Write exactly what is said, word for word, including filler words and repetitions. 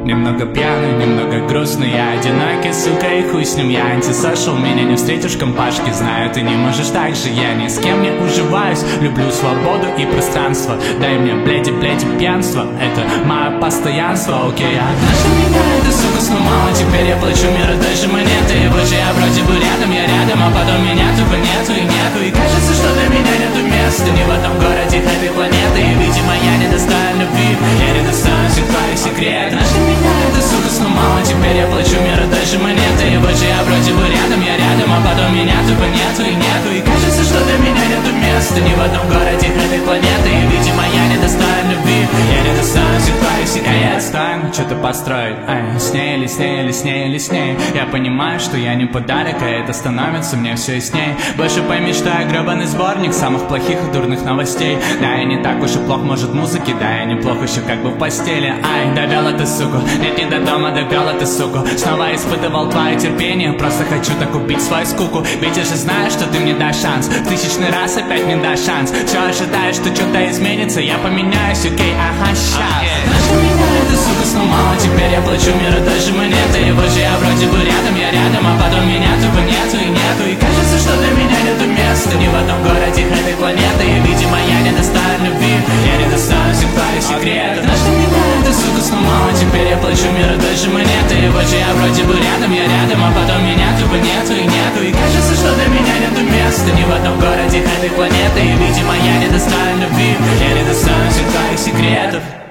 Немного пьяный, немного грустный, я одинокий, сука, и хуй с ним. Я антисошел, меня не встретишь в компашке. Знаю, ты не можешь так же, я ни с кем не уживаюсь. Люблю свободу и пространство. Дай мне бледи, бледи, пьянство. Это мое постоянство, окей. Однажды меня эта сука сломала, теперь я плачу миру даже монеты. И вот же я вроде бы рядом, я рядом, а потом меня тупо нету и нету. И кажется, что для меня нету места ни в этом городе этой планеты. И, видимо, я недостоин любви, я недостоин всех твоих секретов. Меня эта сука сломала, теперь я плачу миру даже монеты. И вот же я вроде бы рядом, я рядом, а потом меня тупо нету и нету. И кажется, что для меня нету места ни в одном городе этой планеты. И, видимо, я недостоин любви, я недостоин всех твоих секретов. А я достоин что-то построить, ай, с ней или с ней или с ней или с ней. Я понимаю, что я не подарок, а это становится мне все ясней. Больше пойми, что я гребаный сборник самых плохих и дурных новостей. Да, я не так уж и плох, может, музыки, да, я неплохо еще как бы в постели. Ай, довел эту суку, нет, не до дома, довел эту суку. Снова испытывал твое терпение, просто хочу так убить свою скуку. Ведь я же знаю, что ты мне дашь шанс, в тысячный раз опять мне дашь шанс. Все ожидаю, что что-то изменится, я поменяюсь, окей, ага, щас. Однажды меня эта сука сломала, теперь я плачу миру даже монеты. И вот же я вроде бы рядом, я рядом, а потом меня тупо нету и нету. И кажется, что для меня нету места ни в одном городе этой планеты. И, видимо, я недостоин любви, я недостоин всех твоих секретов. Однажды меня эта сука сломала, теперь я плачу миру даже монеты. И вот же я вроде бы рядом, я рядом, а потом меня тупо нету и нету. И кажется, что для меня нету места ни в одном городе этой планеты. И, видимо, я недостоин любви, я недостоин всех твоих секретов.